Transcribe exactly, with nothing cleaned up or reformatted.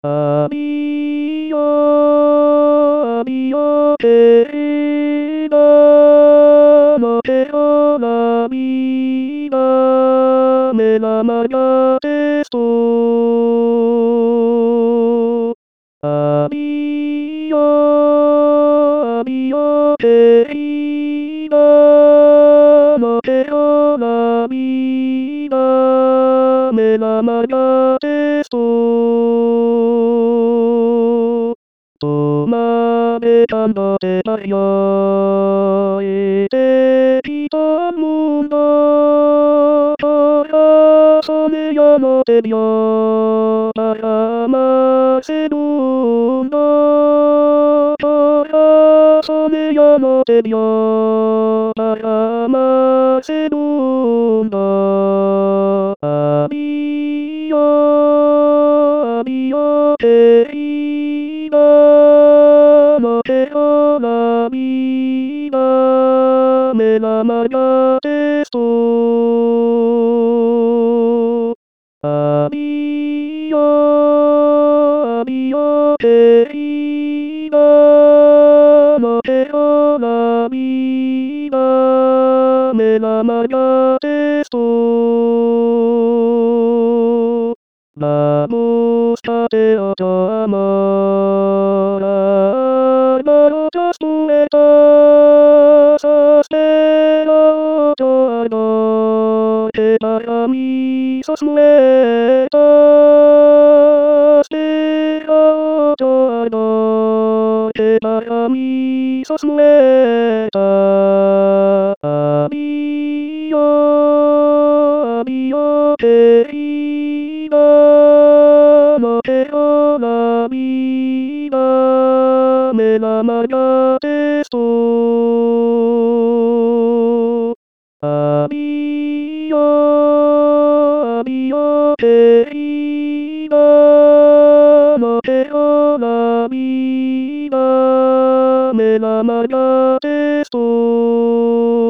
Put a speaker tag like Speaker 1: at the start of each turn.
Speaker 1: あみよあみよけいだのけよなみだめなまがテストあみよあみよけいだのけよなみだめなまがテストとまめちゃんとてたよいてきたもんだとやそめやのてびよたやませるんだとやそめやのてびよたやませるんだあみよあみよけいだのけよなみだめなまがテストあみよあみよけいだのけよなみだめなまがテストラムスタテオトアマラバロジャストエタサステラトアドケタヤミソスムエタステラトアドケタヤミソスムエタアミヨアミヨケイダのけよなみだめなまがテストあみよあみよけいだのけよなみだめなまがテスト